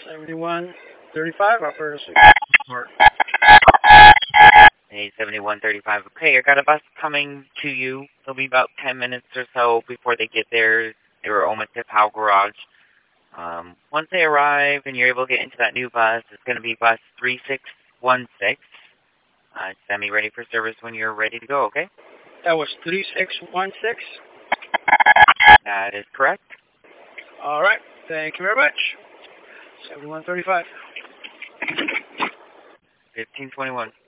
7135, operator support. Hey, 7135. Okay, I got a bus coming to you. It'll be about 10 minutes or so before they get there. They were almost at Powell Garage. Once they arrive and you're able to get into that new bus, it's going to be bus 3616. Send me ready for service when you're ready to go, okay? That was 3616? That is correct. All right. Thank you very much. 7135. 1521.